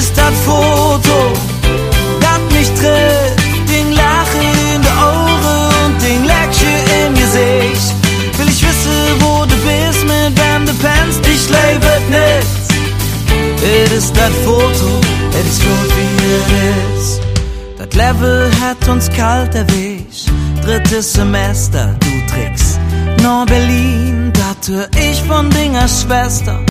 ist das Foto, das mich trifft, den Lachen in die Ohren und den Lächeln im Gesicht. Will ich wissen, wo du bist, mit wem du pennst, ich lebe nicht. Es ist das Foto, es ist gut wie es ist. Das Level hat uns kalt erwischt. Drittes Semester, du Tricks. Nord Berlin, da tue ich von Dingers Schwester.